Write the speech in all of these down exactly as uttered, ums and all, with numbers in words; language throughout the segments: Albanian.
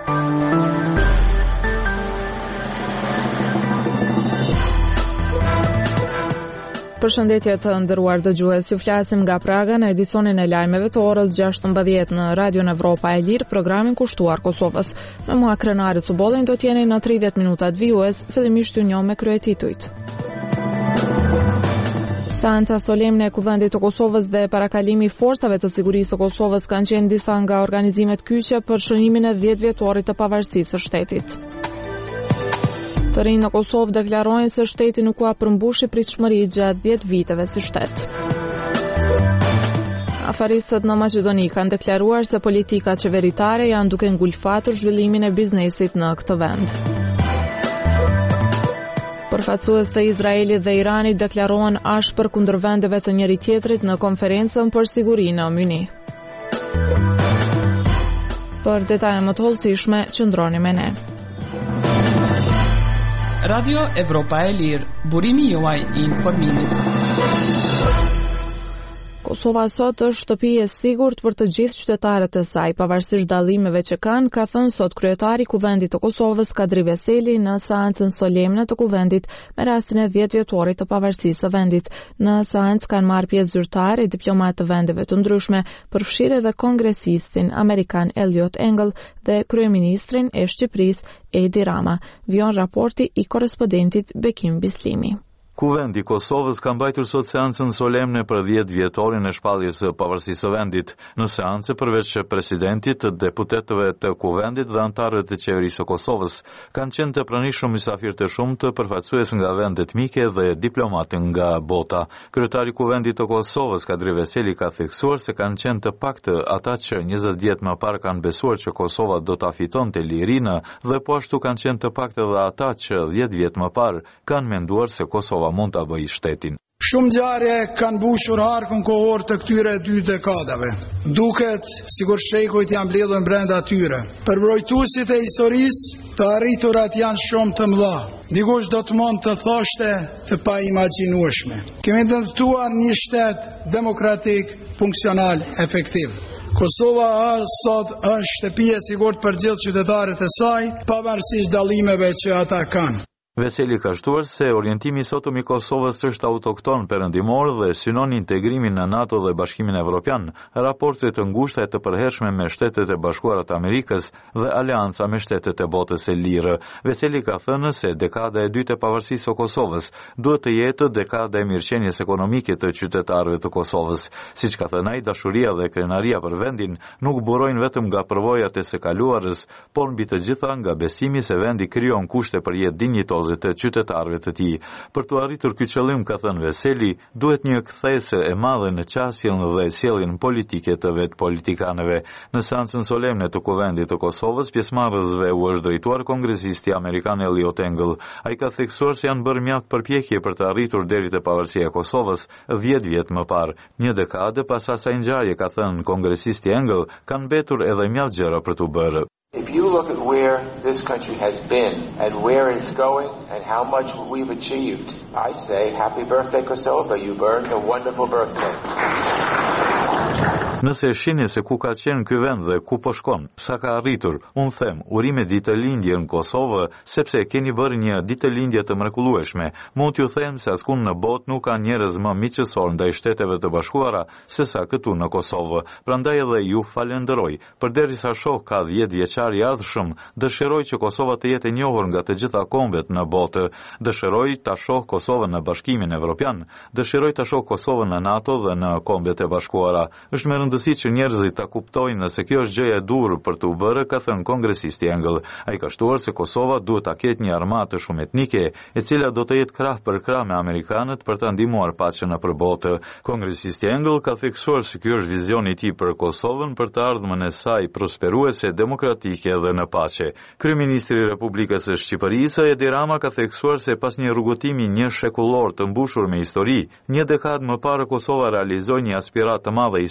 Përshëndetje të nderuar dëgjues, ju flasim nga Praga në edicionin e lajmeve të orës gjashtëmbëdhjetë në Radion Evropa e Lirë, programin kushtuar Kosovës. Me mua Krenari Cubollin do t'jeni në tridhjetë minutat vijues, fillimisht ju njoh me kryetitujt. Seanca solemne e Kuvendit të Kosovës dhe parakalimi i forcave të sigurisë së Kosovës kanë qenë disa nga organizimet kyçe për shënimin e dhjetë vjetorit të pavarësisë së shtetit. Të rinj në Kosovë deklarojnë se shteti nuk ka përmbushi pritshmëri gjatë dhjetë viteve si shtet. Afaristët në Maqedoni kanë deklaruar se politikat qeveritare janë duke ngulfatur zhvillimin e biznesit në këtë vend. Përfaqësues të Izraelit dhe Iranit deklarohen ashpër kundër vendeve të njëri tjetrit në konferencën për siguri në Mynih. Për detaje më të hollësishme, qëndroni me ne. Radio Evropa e Lirë, burimi juaj i informimit. Kosova sot është shtëpi e sigurt për të gjithë qytetarët e saj, pavarësisht dallimeve që kanë, ka thënë sot kryetari i Kuvendit të Kosovës, Kadri Veseli, në seancën solemne të Kuvendit me rastin e dhjetë vjetorit të pavarësisë së vendit. Në seancë kanë marrë pjesë zyrtarë e diplomatë të vendeve të ndryshme, përfshirë edhe kongresistin amerikan Eliot Engel dhe kryeministrin e Shqipërisë Edi Rama. Vion raporti i korrespondentit Bekim Bislimi. Kuvendi i Kosovës ka mbajtur sot seancën solemne për dhjetë vjetorin e shpalljes së pavarësisë së vendit. Në seancë, përveç presidentit, deputetëve të Kuvendit dhe anëtarëve të qeverisë së Kosovës, kanë qenë të pranishëm mysafirë të shumtë, përfaqësues nga vendet mike dhe diplomatë nga bota. Kryetari i Kuvendit të Kosovës, Kadri Veseli, ka theksuar se kanë qenë të paktë ata që njëzet vjet më parë kanë besuar që Kosova do ta fitonte lirinë dhe po ashtu kanë qenë të paktë edhe ata që dhjetë vjet më parë kanë menduar se Kosova mund ta bëjë shtetin. Shumë ngjarje kanë mbushur harkun kohor të këtyre dy dekadave. Duket sikur shekujt janë mbledhur brenda tyre. Përmbrojtuesit e historisë, të arriturat janë shumë të mëdha. Dikush do të mund të thoshte të paimagjinueshme. Kemi ndërtuar një shtet demokratik, funksional, efektiv. Kosova sot është shtëpi e sigurt për gjithë qytetarët e saj, pavarësisht dallimeve që ata kanë. Veseli ka shtuar se orientimi i sotëm i Kosovës është autokton perëndimor dhe synon integrimin në NATO dhe Bashkimin Evropian, raporte të ngushta e të përhershme me Shtetet e Bashkuara të Amerikës dhe aleanca me shtetet e botës së lirë. Veseli ka thënë se dekada e dytë e pavarësisë së Kosovës duhet të jetë dekada e mirëqenies ekonomike të qytetarëve të Kosovës. Siç ka thënë ai, dashuria dhe krenaria për vendin nuk burojnë vetëm nga përvojat e së kaluarës, por mbi të gjitha nga besimi se vendi krijon kushte për jetë dinjitoze të qytetarëve të tij. Për të arritur ky qëllim, ka thënë Veseli, duhet një kthesë e madhe në qasjen dhe sjelljen politike të vet politikanëve. Në seancën solemne të Kuvendit të Kosovës, pjesëmarrësve u është drejtuar kongresisti amerikan Eliot Engel. Ai ka theksuar se janë bërë mjaft përpjekje për të arritur deri te pavarësia e Kosovës dhjetë vjet më parë. Një dekadë pas asaj ngjarje, ka thënë kongresisti Engel, kanë mbetur edhe mjaft gjëra për të bërë. If you look at where this country has been and where it's going and how much we've achieved, I say happy birthday Kosovo, you've earned a wonderful birthday. Nëse e shihni se ku ka qenë ky vend dhe ku po shkon, sa ka arritur, unë them, urime ditëlindje në Kosovë, sepse keni bërë një ditëlindje të mrekullueshme. Mund t'ju them se askund në botë nuk ka njerëz më miqësor ndaj Shteteve të Bashkuara se sa këtu në Kosovë. Prandaj edhe ju falenderoj. Përderisa shoh ka dhjetë vjeçar i ardhshëm, dëshiroj që Kosova të jetë e njohur nga të gjitha kombet në botë. Dëshiroj ta shoh Kosovën në Bashkimin Evropian. Dëshiroj ta shoh Kosovën në NATO dhe në Kombet e Bashkuara. Është me rëndësi që njerëzit ta kuptojnë se kjo është gjëja e durë për të u bërë, ka thënë kongresisti Engel. Ai ka shtuar se Kosova duhet ta ketë një armatë shumë etnike, e cila do të jetë krah për krah me amerikanët për ta ndihmuar paqen nëpër botë. Kongresisti Engel ka theksuar se ky është vizioni i tij për Kosovën, për të ardhmen e saj prosperuese, demokratike dhe në paqe. Kryeministri i Republikës së Shqipërisë Edi Rama ka theksuar se pas një rrugëtimi një shekullor të mbushur me histori, një dekadë më parë Kosova realizoi një aspiratë të madhe historike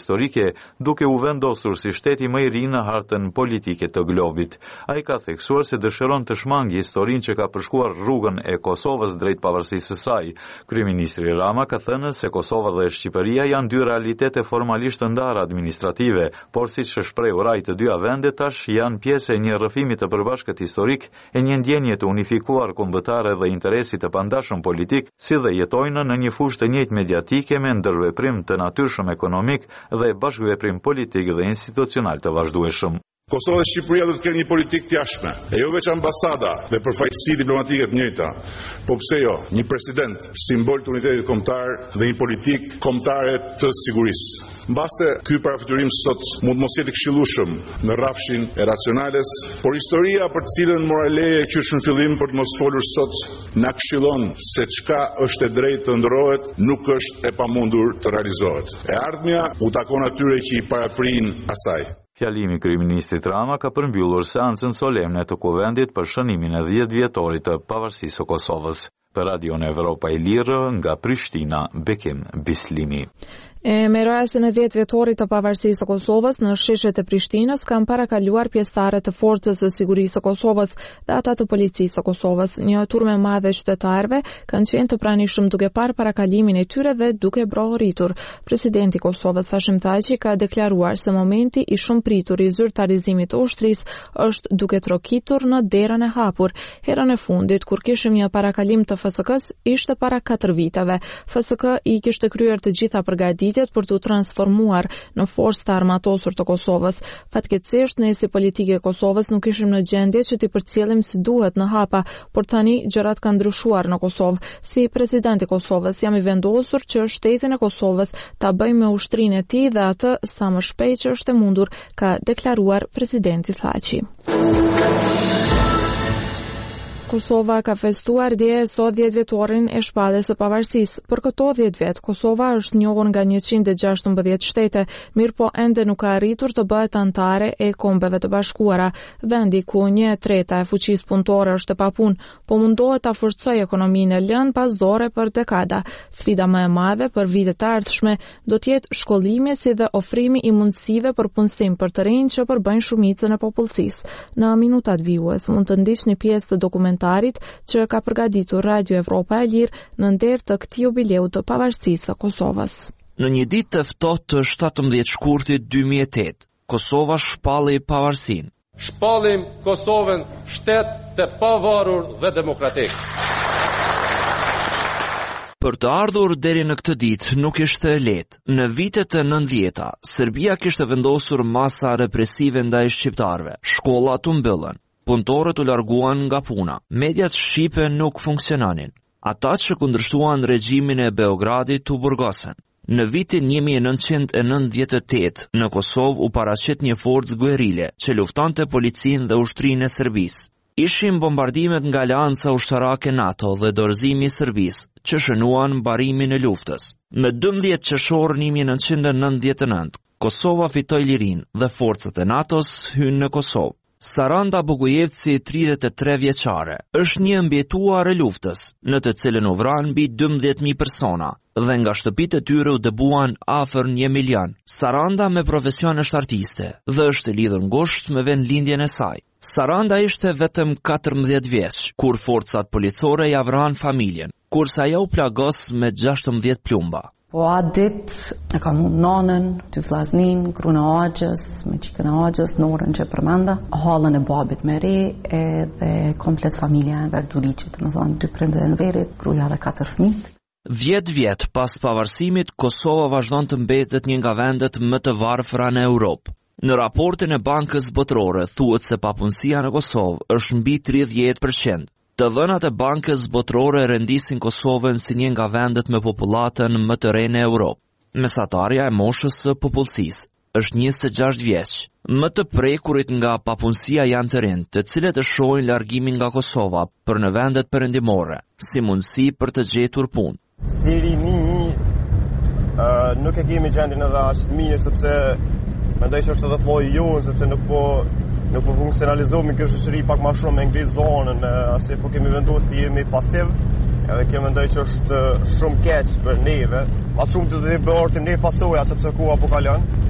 Evrope, duke u vendosur si shteti më i ri në hartën politike të globit. Ai ka theksuar se dëshiron të shmangë historinë që ka përshkuar rrugën e Kosovës drejt pavarësisë së saj. Kryeministri Rama ka thënë se Kosova dhe Shqipëria janë dy realitete formalisht të ndarë administrative, por siç është shprehur ai, të dyja vendet tash janë pjesë e një rrëfimi të përbashkët historik, e një ndjenje të unifikuar kombëtare dhe interesi të pandashëm politik, si dhe jetojnë në një fushë të njëjtë mediatike me ndërveprim të natyrshëm ekonomik dhe bashkëveprim politik dhe institucional të vazhdueshëm. Kosova dhe Shqipëria do të kenë një politikë të jashtme, e jo veç ambasada dhe përfaqësi diplomatike të njëjta, po pse jo, një president, simbol të unitetit kombëtar dhe një politikë kombëtare të sigurisë. Mbase ky parafiturim sot mund mos jetë këshillueshëm në rrafshin e racionales, por historia për të cilën moraleje qysh në fillim për të mos folur sot na këshillon se çka është e drejtë të ndrohet nuk është e pamundur të realizohet. E ardhmja u takon atyre që i paraprin asaj. Fjalimi i kryeministrit Rama ka përmbyllur seancën solemne të kuvendit për shënimin e dhjetë vjetorit të pavarësisë së Kosovës. Për Radion Evropa e Lirë, nga Prishtina, Bekim Bislimi. E me rastin e dhjetë vjetorit të pavarësisë së Kosovës në sheshet e Prishtinës kanë parakaluar pjesëtarët të Forcës së Sigurisë së Kosovës dhe ata të Policisë së Kosovës. Një turme e madhe qytetarëve kanë qenë të pranishëm duke parë parakalimin e tyre dhe duke brohuritur. Presidenti i Kosovës Hashim Thaçi ka deklaruar se momenti i shumë pritur i zyrtarizimit të ushtrisë është duke trokitur në derën e hapur. Herën e fundit kur kishim një parakalim të F S K-s ishte para katër viteve. F S K i kishte kryer të gjitha përgatitjet për të transformuar në forcë të armatosur të Kosovës. Fatkeqësisht ne si politikë e Kosovës nuk ishim në gjendje që t'i përcjellim si duhet në hapa, por tani gjërat kanë ndryshuar në Kosovë. Si president i Kosovës jam i vendosur që shtetin e Kosovës ta bëj me ushtrinë e tij dhe atë sa më shpejt që është e mundur, ka deklaruar presidenti Thaçi. Kosova ka festuar dje sot dhjetë vjetorin e shpalljes së pavarësisë. Për këto dhjetë vjet, Kosova është njohur nga njëqind e gjashtëmbëdhjetë shtete, mirë po ende nuk ka arritur të bëhet anëtare e Kombeve të Bashkuara. Vendi ku një e treta e fuqisë punëtore është e papunë, po mundohet ta forcojë ekonominë e lënë pas dore për dekada. Sfida më e madhe për vitet të ardhshme do të jetë shkollimi si dhe ofrimi i mundësive për punësim për të rinj që përbëjnë shumicën e popullsisë. Në minutat vijues mund të ndiqni pjesë të dokumentit që ka përgatitur Radio Evropa e Lirë në nder të këtij jubileu të pavarësisë së Kosovës. Në një ditë të ftohtë të shtatëmbëdhjetë shkurtit dy mijë e tetë, Kosova shpalli pavarësinë. Shpallim Kosovën shtet të pavarur dhe demokratik. Për të ardhur deri në këtë ditë nuk ishte lehtë. Në vitet e nëntëdhjeta, Serbia kishte vendosur masa represive ndaj shqiptarëve. Shkollat u mbyllën, punëtorët u larguan nga puna, mediat shqipe nuk funksionanin. Ata që kundërshtuan regjimin e Beogradit u burgosen. Në vitin një mijë e nëntëqind e nëntëdhjetë e tetë, në Kosovë u paraqit një forcë guerile që luftante policinë dhe ushtrinë e Serbisë. Ishin bombardimet nga Aleanca Ushtarake NATO dhe dorëzimi i Serbisë, që shënuan mbarimin e luftës. Në dymbëdhjetë qershor një mijë e nëntëqind e nëntëdhjetë e nëntë, Kosova fitoi lirinë dhe forcat e NATO-s hynë në Kosovë. Saranda Bogojevci, tridhjetë e tre vjeçare, është një mbjetuar e luftës, në të cilën u vran mbi dymbëdhjetë mijë persona, dhe nga shtëpitë e tyre u dëbuan afër një milion. Saranda me profesion është artiste dhe është lidhur ngushtë me vendlindjen e saj. Saranda ishte vetëm katërmbëdhjetë vjeç kur forcat policore ja vranë familjen, kurse ajo u plagos me gjashtëmbëdhjetë plumba. Po atë ditë e kam unë nonën, dy vllaznin, gruën e Axhës, me çikën e Axhës, Norën që përmenda, hallën e babit me re, edhe komplet familja e Verduriçit, do të thonë dy prindër në verit, gruaja dhe katër fëmijë. dhjetë vjet pas pavarësimit, Kosova vazhdon të mbetet një nga vendet më të varfëra në Europë. Në raportin e Bankës Botërore thuhet se papunësia në Kosovë është mbi tridhjetë përqind. Të dhënat e Bankës Botërore rendisin Kosovën si një nga vendet me popullatën më të re në Europë. Mesatarja e moshës së popullsisë është njëzet e gjashtë vjeç. Më të prekurit nga papunësia janë të rinj, të cilët e shohin largimin nga Kosova për në vendet perëndimore, si mundësi për të gjetur punë. Si rini, uh, nuk e kemi gjendjen edhe as mirë, sepse mendoj që është edhe floji jonë, sepse nuk po Nuk po funksionalizohemi kjo shoqëri pak më shumë me ngrit zonën, asaj po kemi vendosur të jemi pasiv, edhe kjo mendoj që është shumë keq për neve. Mas shumë të dhe bërtim ne pasoja, sepse koha po kalon.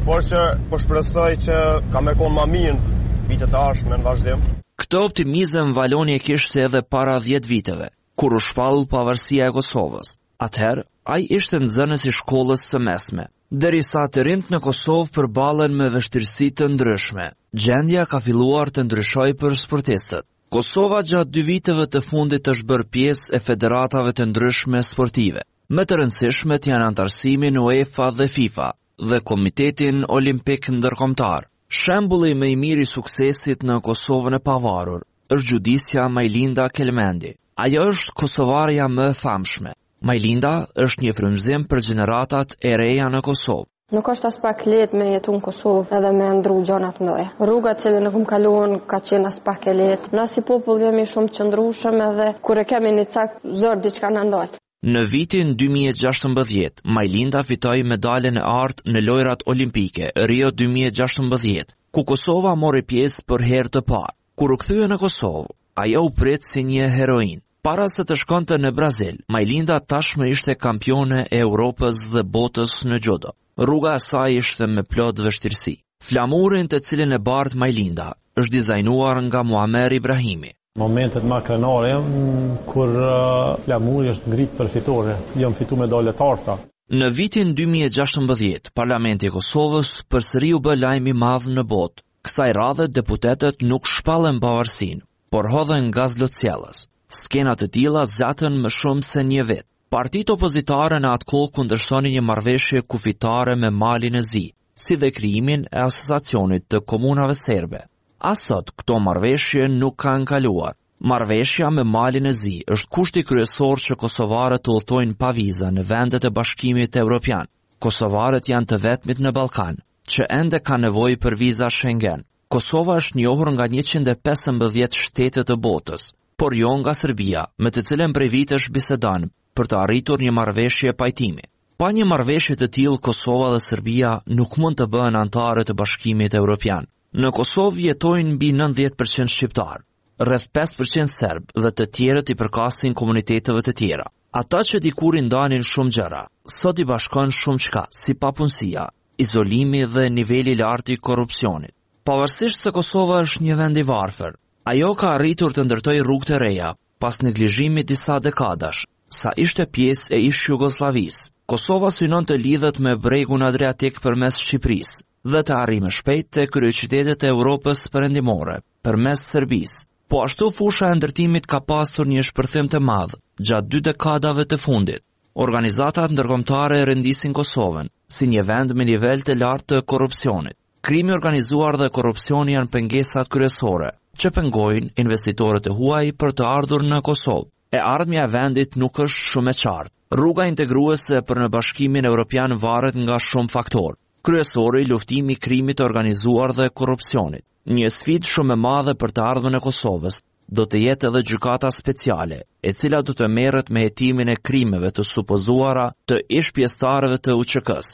por që po shpresoj që ka me konë ma mirë vitet e ardhshme në vazhdim. Këtë optimizëm Valoni e kishte edhe para dhjetë viteve, kur u shpall pavarësia e Kosovës. Atëherë, ai ishte nxënës i shkollës së mesme. Derisa të rinjt në Kosovë përballen me vështirësi të ndryshme, gjendja ka filluar të ndryshojë për sportistët. Kosova gjatë dy viteve të fundit është bërë pjesë e federatave të ndryshme sportive. Më të rëndësishmet janë antarësimin UEFA dhe FIFA dhe Komitetin Olimpik Ndërkombëtar. Shembulli më i mirë i suksesit në Kosovën e pavarur është gjudisja Majlinda Kelmendi. Ajo është kosovarja më e famshme. Majlinda është një frymëzim për gjeneratat e reja në Kosovë. Nuk është as pak lehtë me jetu në Kosovë edhe me ndru gjëra të mëdha. Rruga që ne kum kaluan ka qenë as pak e lehtë. Na si popull jemi shumë të qëndrueshëm edhe kur e kemi një cak zor diçka na ndal. Në vitin dy mijë e gjashtëmbëdhjetë, Majlinda fitoi medaljen e artë në lojrat olimpike Rio dy mijë e gjashtëmbëdhjetë, ku Kosova mori pjesë për herë të parë. Kur u kthye në Kosovë, ajo u prit si një heroin. Para se të shkonte në Brazil, Majlinda tashmë ishte kampione e Europës dhe botës në judo. Rruga e saj ishte me plot vështirësi. Flamurin të cilin e bart Majlinda është dizajnuar nga Muamer Ibrahimi. Momentet më krenare kur uh, flamuri është ngrit për fitore, jam fitu medalje të arta. Në vitin dy mijë e gjashtëmbëdhjetë, Parlamenti i Kosovës përsëri u bë lajm i madh në botë. Kësaj radhe deputetët nuk shpallën pavarësinë, por hodhen gaz lotësjellës. Skenat të tilla zgjatën më shumë se një vit. Partitë opozitare në atë kohë kundërshtonin një marrëveshje kufitare me Malin e Zi, si dhe krijimin e asociacionit të komunave serbe. Asot, këto marrëveshje nuk kanë kaluar. Marrëveshja me Malin e Zi është kushti kryesor që kosovarët të udhtojnë pa viza në vendet e Bashkimit Evropian. Kosovarët janë të vetmit në Ballkan që ende ka nevojë për viza Schengen. Kosova është njohur nga njëqind e pesëmbëdhjetë shtete të botës, por jo nga Serbia, me të cilën prej vitesh bisedon për të arritur një marrëveshje pajtimi. Pa një marrëveshje të tillë, Kosova dhe Serbia nuk mund të bëhen anëtare të Bashkimit Evropian. Në Kosovë jetojnë mbi nëntëdhjetë përqind shqiptar, rreth pesë përqind serb dhe të tjerët i përkasin komuniteteve të tjera. Ata që dikur i ndanin shumë gjëra, sot i bashkon shumë çka, si papunësia, izolimi dhe niveli i lartë i korrupsionit. Pavarësisht se Kosova është një vend i varfër, ajo ka arritur të ndërtojë rrugë të reja pas neglizhimit disa dekadash, sa ishte pjesë e ish Jugosllavisë. Kosova synon të lidhet me bregun Adriatik përmes Shqipërisë dhe të arrijë shpejt te kryeqytetet e Evropës perëndimore përmes Serbisë. Po ashtu fusha e ndërtimit ka pasur një shpërthim të madh gjatë dy dekadave të fundit. Organizatat ndërkombëtare rendisin Kosovën si një vend me nivel të lartë të korrupsionit. Krimi organizuar dhe korrupsioni janë pengesat kryesore që pengojnë investitorët e huaj për të ardhur në Kosovë. E ardhmja e vendit nuk është shumë e qartë. Rruga integruese për në Bashkimin Evropian varet nga shumë faktorë. Kryesori luftimi i krimit të organizuar dhe korrupsionit. Një sfidë shumë e madhe për të ardhmen e Kosovës do të jetë edhe gjykata speciale, e cila do të merret me hetimin e krimeve të supozuara të ish pjesëtarëve të U Q K-s.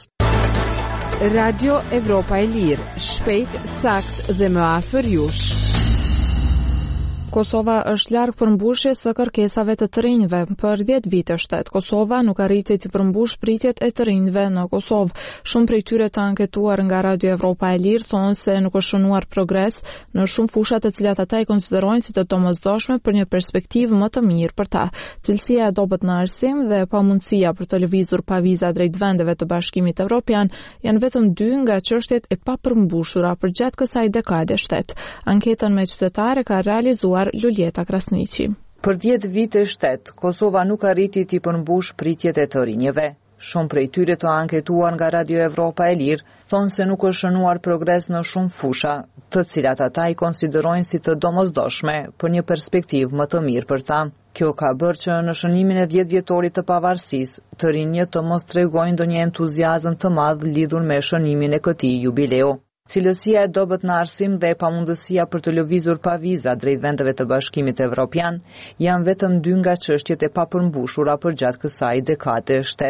Radio Evropa e Lirë, shpejt, sakt dhe më afër jush. Kosova është larg përmbushjes së kërkesave të të rinjve. Për dhjetë vite shtet, Kosova nuk arriti të përmbush pritjet e të rinjve në Kosovë. Shumë prej tyre të anketuar nga Radio Evropa e Lirë thonë se nuk është shënuar progres në shumë fushat të cilat ata i konsiderojnë si të domosdoshme për një perspektivë më të mirë për ta. Cilësia e dobët në arsim dhe pamundësia për të lëvizur pa viza drejt vendeve të Bashkimit Evropian janë vetëm dy nga çështjet e papërmbushura përgjatë kësaj dekade shtet. Anketën me qytetare ka realizuar Luljeta Krasniqi. Për dhjetë vite shtet, Kosova nuk arriti t'i përmbush pritjet e të rinjeve. Shumë prej tyre të anketuar nga Radio Evropa e Lirë thonë se nuk është shënuar progres në shumë fusha, të cilat ata i konsiderojnë si të domosdoshme për një perspektivë më të mirë për ta. Kjo ka bërë që në shënimin e dhjetë vjetorit të pavarësisë, të rinjët të mos tregojnë ndonjë entuziazëm të madh lidhur me shënimin e këtij jubileu. Cilësia e dobët në arsim dhe e pamundësia për të lëvizur pa viza drejt vendeve të Bashkimit Evropian janë vetëm dy nga çështjet e papërmbushura përgjatë kësaj dekade shtet.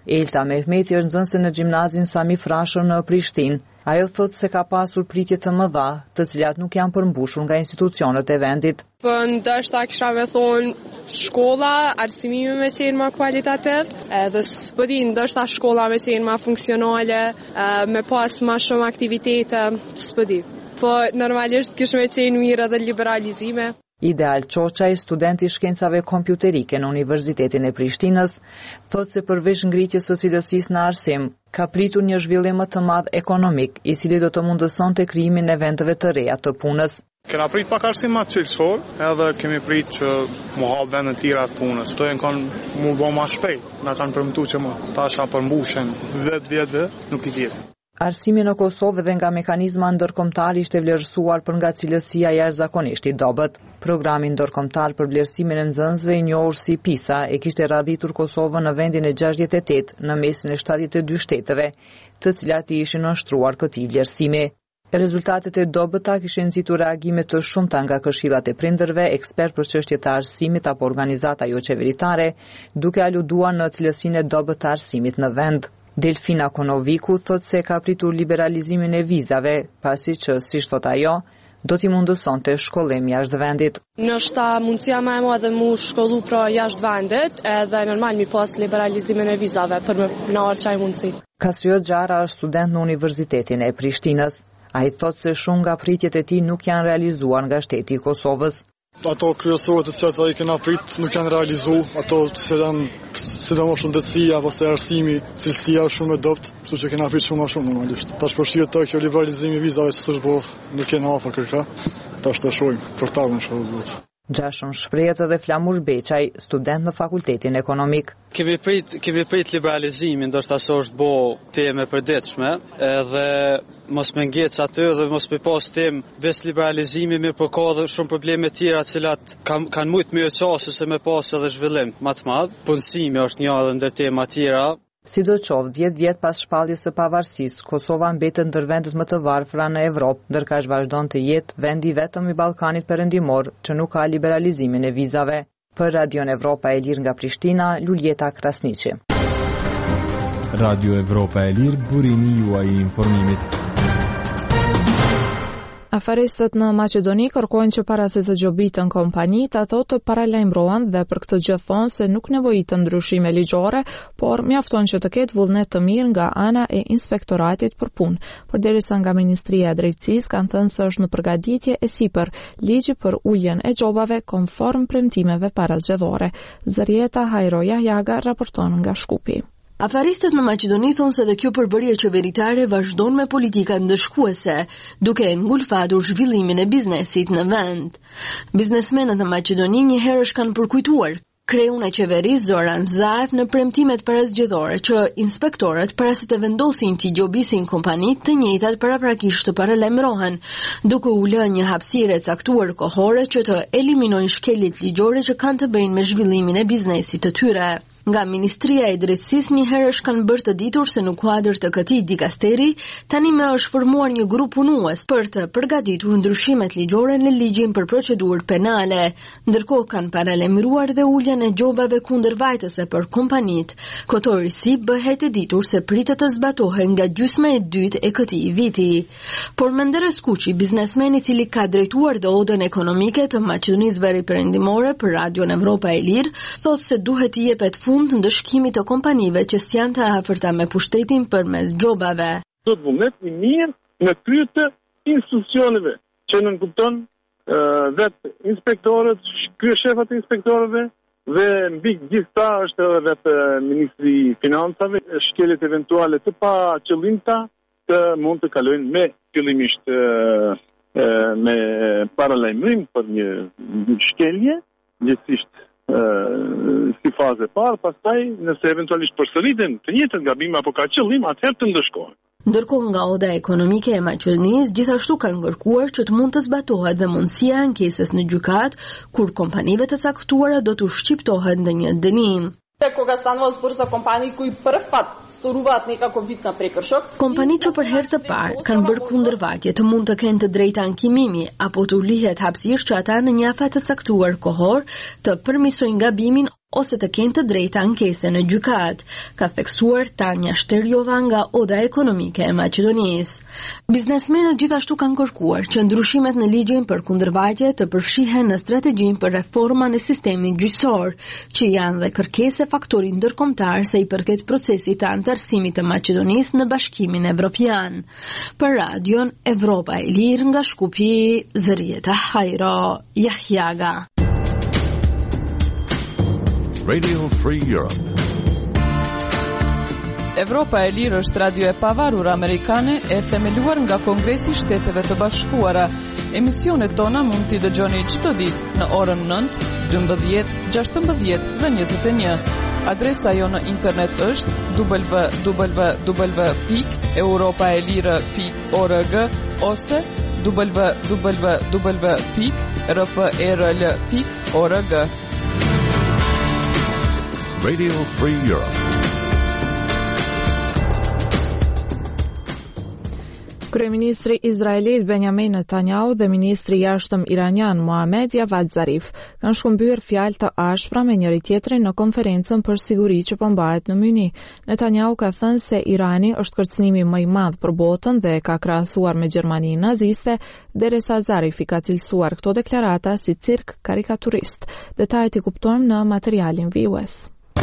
Elta Mehmeti është nxënëse në gjimnazin Sami Frashër në Prishtinë. Ajo thot se ka pasur pritje të mëdha, të cilat nuk janë përmbushur nga institucionet e vendit. Po ndoshta kisha me thonë shkolla, arsimimi me qenë më kualitativ, edhe s'po di, ndoshta shkolla me qenë më funksionale, me pas më shumë aktivitete, s'po di. Po normalisht kish me qenë mirë edhe liberalizime. Ideal Çoçaj, student i shkencave kompjuterike në Universitetin e Prishtinës, thot se përveç ngritjes së cilësisë në arsim, ka pritur një zhvillim më të madh ekonomik, i cili do të mundësonte krijimin e vendeve të reja të punës. Kena prit pak arsim më cilësor, edhe kemi prit që mu hap vende të tjera të punës. Kto janë kanë mu bë më shpejt, na kanë përmtuar që më tasha përmbushen vetë vjetë, nuk i diet. Arsimi në Kosovë dhe nga mekanizma ndërkombëtar ishte vlerësuar për nga cilësia jashtëzakonisht i dobët. Programi ndërkombëtar për vlerësimin e nxënësve i njohur si PISA e kishte radhitur Kosovën në vendin e gjashtëdhjetë e tetë në mesin e shtatëdhjetë e dy shteteve, të cilat i ishin nënshtruar këtij vlerësimi. Rezultatet e dobëta kishin nxitur reagime të shumta nga këshillat e prindërve, ekspert për çështjet e arsimit apo organizata jo qeveritare, duke aluduar në cilësinë e dobët të arsimit në vend. Delfina Konoviku thot se ka pritur liberalizimin e vizave, pasi që, si thot ajo, do t'i mundësonte shkollim jashtë vendit. Nështë mundësia më e madhe mu shkollu pra jashtë vendit, edhe normal mi pas liberalizimin e vizave për me në arë qaj mundësi. Kastriot Gjara është student në Universitetin e Prishtinës. A i thot se shumë nga pritjet e tij nuk janë realizuar nga shteti i Kosovës. Ato kryesorë të cilat ai kena prit nuk janë realizuar, ato që janë sidomos shëndetësia, pastaj arsimi, cilësia është shumë e dobët, kështu që kena prit shumë më shumë normalisht. Tash përshihet të kjo liberalizimi i vizave s'është bërë, nuk kena afër kërka. Tash të shohim për ta në shkollë. Gjashëm shprehet edhe Flamur Beçaj, student në Fakultetin Ekonomik. Kemi prit, kemi prit liberalizimin, ndoshta se është bo temë e përditshme, edhe mos me ngec aty dhe mos me pas temë veç liberalizimi, mirë po ka edhe shumë probleme tjera të cilat kanë kan shumë më çase se me pas edhe zhvillim më të madh. Punësimi është një edhe ndër tema tjera. Sidoqoftë, dhjetë vjet pas shpalljes së pavarësisë, Kosova mbetet ndër vendet më të varfra në Evropë, ndërkaq vazhdon të jetë vendi vetëm i Ballkanit Perëndimor që nuk ka liberalizimin e vizave. Për Radion Evropa e Lirë nga Prishtina, Luljeta Krasniqi. Radio Evropa e Lirë, burimi juaj i informimit. Aferistët në Maqedoni kërkojnë që para se të gjobitën kompanit, ato të paralajmërohen dhe për këtë gjë thonë se nuk nevojitën ndryshime ligjore, por mjafton që të ketë vullnet të mirë nga ana e inspektoratit për punë. Përderisa nga Ministria e Drejtësisë kanë thënë se është në përgatitje e sipër ligji për uljen e gjobave konform premtimeve parazgjedhore. Zërieta Hajroja Jaga raporton nga Shkupi. Afaristët në Maqedoni thonë se dhe kjo përbërje qeveritare vazhdon me politika ndëshkuese, duke ngulfatur zhvillimin e biznesit në vend. Biznesmenët në Maqedoni një herësh kanë përkujtuar kreun e qeverisë Zoran Zaev në premtimet parazgjedhore që inspektorët para se të vendosin t'i gjobisin kompanit të njëjtat paraprakisht të paralajmërohen, duke u lënë një hapësirë e caktuar kohore që të eliminojnë shkeljet ligjore që kanë të bëjnë me zhvillimin e biznesit të tyre. Nga Ministria e Drejtësisë një herësh kanë bërë të ditur se në kuadër të këtij dikasteri tani më është formuar një grup punues për të përgatitur ndryshimet ligjore në ligjin për procedurë penale, ndërkohë kanë paralajmëruar dhe uljen e gjobave kundërvajtëse për kompanitë. Këto risi bëhet e ditur se pritet të zbatohen nga gjysma e dytë e këtij viti. Por Menderes Kuçi, biznesmen i cili ka drejtuar dhe odën ekonomike të Maqedonisë Veriperëndimore për Radion Evropa e Lirë, thotë se duhet të jepet fund të ndëshkimit të kompanive që s'janë të afërta me pushtetin përmes gjobave. Do të vullnet i mirë në krye të institucioneve që nënkupton uh, vetë inspektorët, kryeshefat e inspektorëve dhe mbi gjithë ta është edhe vetë Ministri i Financave, shkeljet eventuale të pa qëllimta të mund të kalojnë me fillimisht uh, uh, me paralajmërim për një shkelje, gjithsesi Uh, si fazë e parë, pastaj nëse eventualisht përsëriten të njëjtët gabime apo ka qëllim, atëherë të ndëshkohen. Ndërkohë nga Oda Ekonomike e Maqedonisë gjithashtu kanë kërkuar që të mund të zbatohet dhe mundësia e ankesës në gjykat, kur kompanive të caktuara do të shqiptohen në një dënim. Кога станува збор за компании кои прв пат сторуваат некако вид на прекршок. Kompanitë që për herë të parë kanë bërë kundërvajtje të mund të kenë të drejtë ankimimi apo të u lihet hapësirë që ata në një afat të caktuar kohor të përmirësojnë gabimin ose të kenë të drejta ankese në gjykat, ka theksuar Tanja Shterjova nga Oda Ekonomike e Maqedonisë. Biznesmenët gjithashtu kanë kërkuar që ndryshimet në ligjin për kundërvajtje të përfshihen në strategjinë për reforma në sistemin gjyqësor, që janë dhe kërkesë faktori ndërkombëtar sa i përket procesit të anëtarësimit të Maqedonisë në Bashkimin Evropian. Për Radion Evropa e Lirë nga Shkupi, Zërieta Hajro Jahjaga. Radio Free Europe. Evropa e Lirë është radio e pavarur amerikane e themeluar nga Kongresi i Shteteve të Bashkuara. Emisionet tona mund t'i dëgjoni çdo ditë në orën nëntë, dymbëdhjetë, gjashtëmbëdhjetë dhe njëzet e një. Adresa jo në internet është w w w pikë europaelire pikë org ose w w w pikë r f e r l pikë org. Radio Free Europe. Kryeministri izraelit Benjamin Netanyahu dhe ministri i jashtëm iranian Mohammad Javad Zarif kanë shkëmbyer fjalë të ashpra me njëri tjetrin në konferencën për siguri që po mbahet në Myni. Netanyahu ka thënë se Irani është kërcënimi më i madh për botën dhe ka krahasuar me Gjermaninë naziste, derisa Zarif i ka cilësuar këto deklarata si cirk karikaturist. Detajet i kuptojmë në materialin vijues.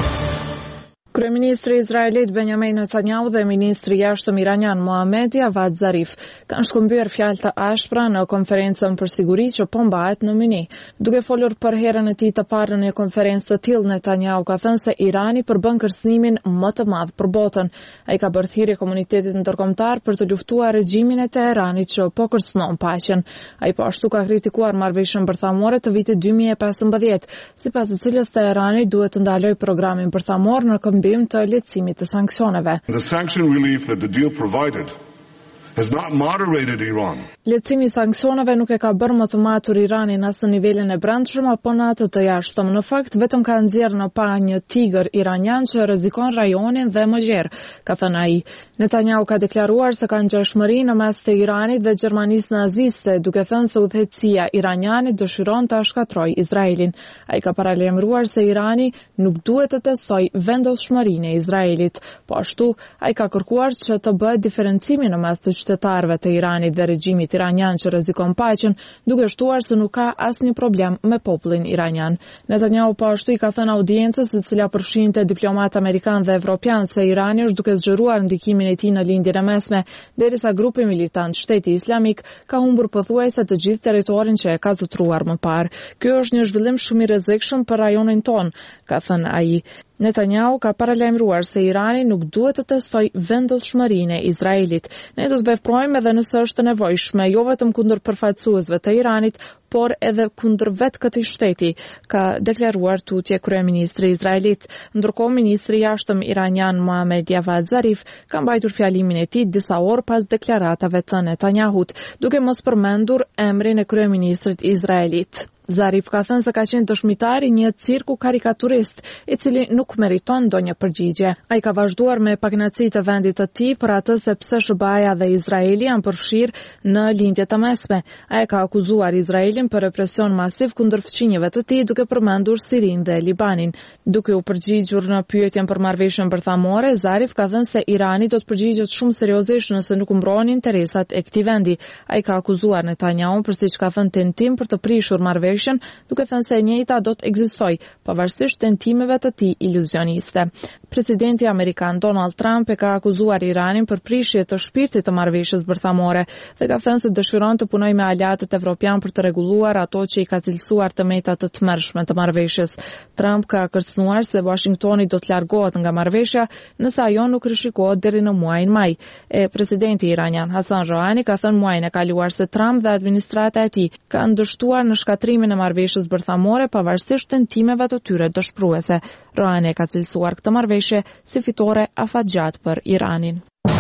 Kryeministri izraelit Benjamin Netanyahu dhe ministri i jashtëm iranian Mohammad Javad Zarif kanë shkëmbyer fjalë të ashpra në konferencën për siguri që po mbahet në Myni. Duke folur për herën e tij të parë në një konferencë të tillë, Netanyahu ka thënë se Irani përbën kërcënimin më të madh për botën. Ai ka bërë thirrje komunitetit ndërkombëtar për të luftuar regjimin e Teheranit që po kërcënon paqen. Ai po ashtu ka kritikuar marrëveshjen bërthamore të vitit dy mijë e pesëmbëdhjetë, sipas të cilës Teherani duhet të ndalojë programin bërthamor në këmbim të lehtësimit të sanksioneve. The sanction relief that the deal provided has not moderated Iran. Lehtësimi i sanksioneve nuk e ka bërë më të matur Iranin as në nivelin e brendshëm apo në atë të jashtëm. Në fakt, vetëm ka nxjerrë në pa një tigër iranian që rrezikon rajonin dhe më gjerë, ka thënë ai. Netanyahu ka deklaruar se ka ngjashmëri në mes të Iranit dhe Gjermanisë naziste, duke thënë se udhëheqësia iraniane dëshiron ta shkatërrojë Izraelin. Ai ka paralajmëruar se Irani nuk duhet të testojë vendosshmërinë e Izraelit. Po ashtu, ai ka kërkuar që të bëhet diferencimi në mes të qytetarëve të Iranit dhe regjimit iranian që rrezikon paqen, duke shtuar se nuk ka asnjë problem me popullin iranian. Netanyahu po ashtu i ka thënë audiencës, e cila përfshinte diplomatë amerikanë dhe evropianë, se Irani është duke zgjeruar ndikimin e tij në lindjen e mesme, derisa grupi militant Shteti Islamik ka humbur pothuajse të gjithë territorin që e ka zotruar më parë. Ky është një zhvillim shumë i rrezikshëm për rajonin ton, ka thënë ai. Netanyahu ka paralajmëruar se Irani nuk duhet të testojë vendosshmërinë e Izraelit. Ne do të veprojmë edhe nëse është nevojshme, jo vetëm kundër përfaqësuesve të Iranit, por edhe kundër vetë këtij shteti, ka deklaruar tutje kryeministri izraelit. Ndërkohë, ministri i jashtëm iranian Mohammad Javad Zarif ka mbajtur fjalimin e tij disa orë pas deklaratave të Netanyahut, duke mos përmendur emrin e kryeministrit izraelit. Zarif ka thënë se ka qenë dëshmitar i një cirku karikaturist, i cili nuk meriton ndonjë përgjigje. Ai ka vazhduar me pakënaqësi të vendit të tij për atë se pse S B A-ja dhe Izraeli janë përfshirë në lindjet e mesme. Ai ka akuzuar Izraelin për represion masiv kundër fëmijëve të tij, duke përmendur Sirinë dhe Libanin. Duke u përgjigjur në pyetjen për marrëveshjen bërthamore, Zarif ka thënë se Irani do të përgjigjet shumë seriozisht nëse nuk mbrohen interesat e këtij vendi. Ai ka akuzuar Netanyahun për siç ka thënë tentim për të prishur marrëveshjen, duke thënë se e njëjta do të ekzistojë, pavarësisht tentimeve të tij iluzioniste. Presidenti amerikan Donald Trump e ka akuzuar Iranin për prishje të shpirtit të marrëveshjes bërthamore dhe ka thënë se dëshiron të punojë me aleatët evropian për të rregulluar ato që i ka cilësuar të meta të tmerrshme të marrëveshjes. Trump ka kërcënuar se Washingtoni do të largohet nga marrëveshja nëse ajo nuk rishikohet deri në muajin maj. E presidenti iranian Hassan Rouhani ka thënë muajin e kaluar se Trump dhe administrata e tij kanë dështuar në shkatrimin e marrëveshjes bërthamore pavarësisht tentimeve të tyre dëshpëruese. Rouhani ka cilësuar këtë marrëveshje si fitore afatgjatë për Iranin.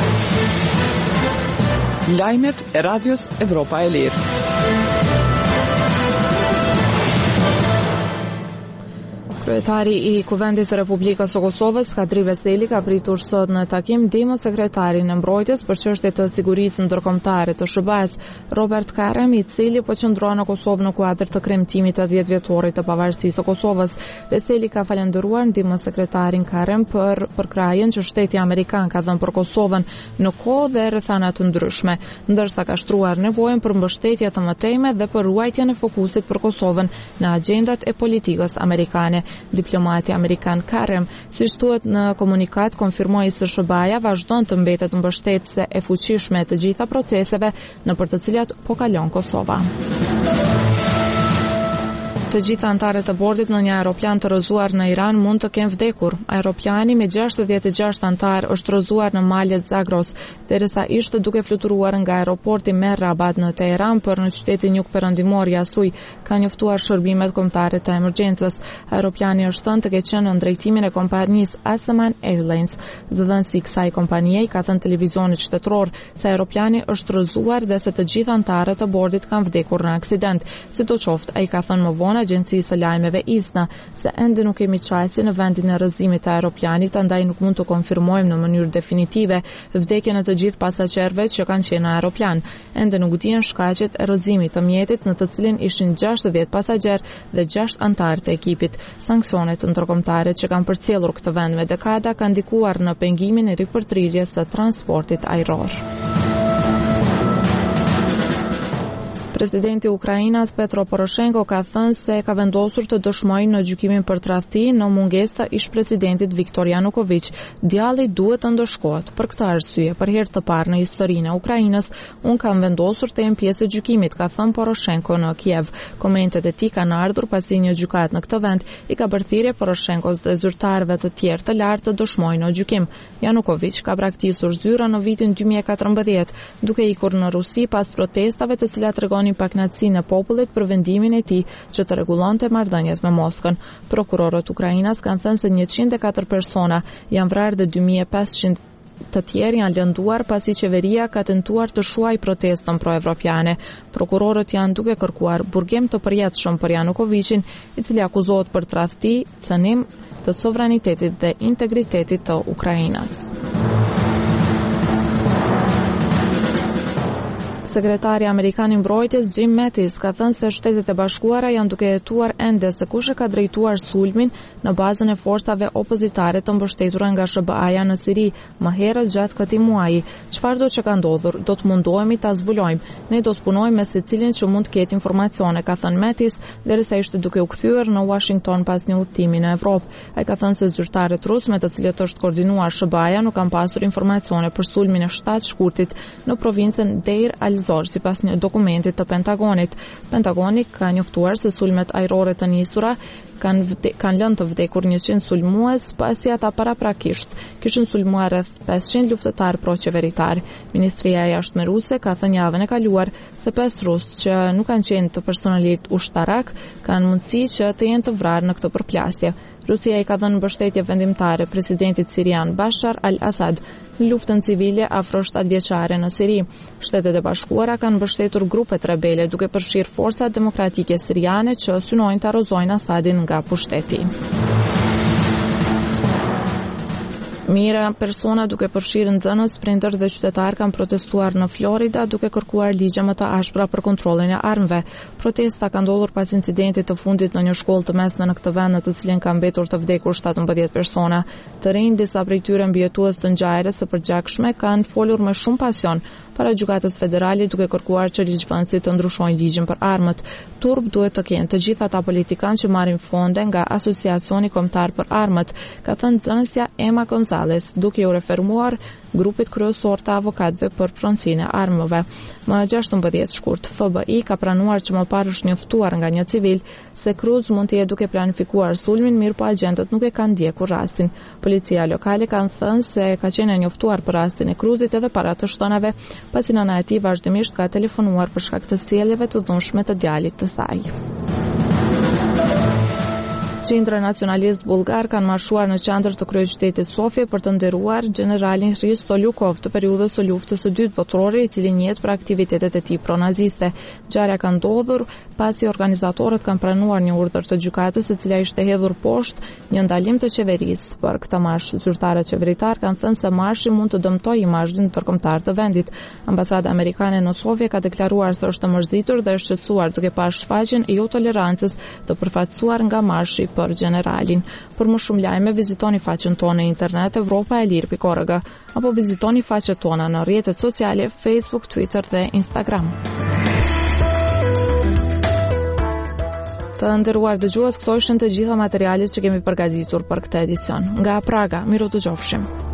Lajmet e Radios Evropa e Lirë. Kryetari i Kuvendit të Republikës së Kosovës, Kadri Veseli, ka pritur sot në takim ndihmë sekretarin e mbrojtjes për çështjet të sigurisë ndërkombëtare të S B A-s, Robert Karem, i cili po qëndron në Kosovë në kuadër të kremtimit të dhjetë vjetorit të pavarësisë së Kosovës. Veseli ka falendëruar ndihmë sekretarin Karem për përkrahjen që shteti amerikan ka dhënë për Kosovën në kohë dhe rrethana të ndryshme, ndërsa ka shtruar nevojën për mbështetje të mëtejme dhe për ruajtjen e fokusit për Kosovën në agjendat e politikës amerikane. Diplomati amerikan Karem, siç thuhet në komunikat, konfirmoi se S B A-ja vazhdon të mbetet mbështetëse e fuqishme të gjitha proceseve nëpër të cilat po kalon Kosova. Të gjitha anëtarët e bordit në një aeroplan të rrëzuar në Iran mund të kenë vdekur. Aeroplani me gjashtëdhjetë e gjashtë anëtar është rrëzuar në maljet Zagros, derisa ishte duke fluturuar nga aeroporti Merr Abad në Teheran për në qytetin jugperëndimor Yasuj, ka njoftuar shërbimet kombëtare të emergjencës. Aeroplani është thënë të ketë qenë në drejtimin e kompanisë Asaman Airlines. Zëdhënësi i kësaj kompanie ka thënë televizionit shtetëror se aeroplani është rrëzuar dhe se të gjithë anëtarët e bordit kanë vdekur në aksident. Sidoqoftë, ai ka thënë më vonë Agjencisë së lajmeve ISNA se ende nuk kemi çajsi në vendin e rrëzimit të aeroplanit, andaj nuk mund të konfirmojmë në mënyrë definitive vdekjen e të gjithë pasagerëve që kanë qenë në aeroplan. Ende nuk dihen shkaqet e rrëzimit të mjetit në të cilin ishin gjashtëdhjetë pasagerë dhe gjashtë anëtarë të ekipit. Sanksionet ndërkombëtare që kanë përcjellur këtë vend me dekada kanë ndikuar në pengimin e ripërtrirjes së transportit ajror. Presidenti i Ukrainës Petro Poroshenko ka thënë se ka vendosur të dëshmojë në gjykimin për tradhti në mungesë të ish-presidentit Viktor Yanukovych. Djalli duhet të ndëshkohet. Për këtë arsye, për herë të parë në historinë e Ukrainës, unë kam vendosur të jem pjesë e gjykimit, ka thënë Poroshenko në Kiev. Komentet e tij kanë ardhur pasi një gjykat në këtë vend i ka bërë thirrje Poroshenkos dhe zyrtarëve të tjerë të lartë të dëshmojnë në gjykim. Yanukovych ka braktisur zyra në vitin dy mijë e katërmbëdhjetë, duke ikur në Rusi pas protestave të cilat tregonin pakënaqësinë e popullit për vendimin e tij që të rregullonte marrëdhëniet me Moskën. Prokurorët ukrainas kanë thënë se njëqind e katër persona janë vrarë dhe dy mijë e pesëqind të tjerë janë lënduar pasi qeveria ka tentuar të shuajë protestën pro-evropiane. Prokurorët janë duke kërkuar burgim të përjetshëm për Yanukovichin, i cili akuzohet për tradhti, cënim të sovranitetit dhe integritetit të Ukrainës. Sekretari Amerikan i Mbrojtjes Jim Mattis ka thënë se Shtetet e Bashkuara janë duke hetuar ende se kush e ka drejtuar sulmin në bazën e forcave opozitare të mbështetura nga S B A-ja në Siri më herët gjatë këtij muaji. Çfarë do që ka ndodhur, do të mundohemi ta zbulojmë. Ne do të punojmë me secilin që mund të ketë informacione, ka thënë Mattis, derisa ishte duke u kthyer në Washington pas një udhëtimi në Evropë. Ai ka thënë se zyrtarët rusë me të cilët është koordinuar S B A-ja nuk kanë pasur informacione për sulmin e shtatë shkurtit në provincën Deir al-Zor, sipas një dokumenti të Pentagonit. Pentagoni ka njoftuar se sulmet ajrore të nisura kanë kanë lënë të vdekur njëqind sulmues, pasi ata paraprakisht kishin sulmuar rreth pesëqind luftëtar pro-qeveritar. Ministria e Jashtme ruse ka thënë javën e kaluar se pesë rusë që nuk kanë qenë të personelit ushtarak kanë mundësi që të jenë të vrarë në këtë përplasje. Rusia i ka dhënë mbështetje vendimtare presidentit sirian Bashar al-Assad në luftën civile afro shtatëvjeçare në Siri. Shtetet e Bashkuara kanë mbështetur grupet rebele duke përfshirë forcat demokratike siriane që synojnë të arrozojnë Assadin nga pushteti. Mira persona duke përfshirë nxënës, prindër dhe qytetarë kanë protestuar në Florida duke kërkuar ligje më të ashpra për kontrollin e armëve. Protesta ka ndodhur pas incidentit të fundit në një shkollë të mesme në këtë vend në të cilin kanë mbetur të vdekur shtatëmbëdhjetë persona. Të rinj, disa prej tyre mbijetues të ngjarjes së përgjakshme kanë folur me shumë pasion para gjykatës federale duke kërkuar që ligjvënësit të ndryshojnë ligjin për armët. Turp duhet të kenë të gjithë ata politikanë që marrin fonde nga Asociacioni Kombëtar për Armët, ka thënë nxënësja Emma Gonzalez, duke u referuar grupit kryesor të avokatëve për pronësinë e armëve. Më gjashtëmbëdhjetë shkurt, F B I ka pranuar që më parë është njoftuar nga një civil se Cruz mund të jetë duke planifikuar sulmin, mirë po agjentët nuk e kanë ndjekur rastin. Policia lokale kanë thënë se ka qenë njoftuar për rastin e Cruzit edhe para të shtonave, pasi nëna e tij vazhdimisht ka telefonuar për shkak të sjelljeve të dhunshme të djalit të saj. Qendra Nacionalist Bullgar kanë marshuar në qendër të kryeqytetit Sofje për të nderuar generalin Hristo Ljukov të periudhës së luftës së dytë botërore, i cili njihet për aktivitetet e tij pronaziste. Ngjarja ka ndodhur pasi organizatorët kanë pranuar një urdhër të gjykatës e cila ishte hedhur poshtë një ndalim të qeverisë. Për këtë marsh, zyrtarët qeveritar kanë thënë se marshi mund të dëmtojë imazhin ndërkombëtar të vendit. Ambasada amerikane në Sofje ka deklaruar se është mërzitur dhe është shqetësuar duke parë shfaqjen e jo tolerancës të përfaqësuar nga marshi për generalin. Për më shumë lajme, vizitoni faqen tonë në internet europa e lir pikë org apo vizitoni faqet tona në rrjetet sociale Facebook, Twitter dhe Instagram. Të nderuar dëgjues, këto ishin të gjitha materialet që kemi përgatitur për këtë edicion. Nga Praga, miru dëgjofshim.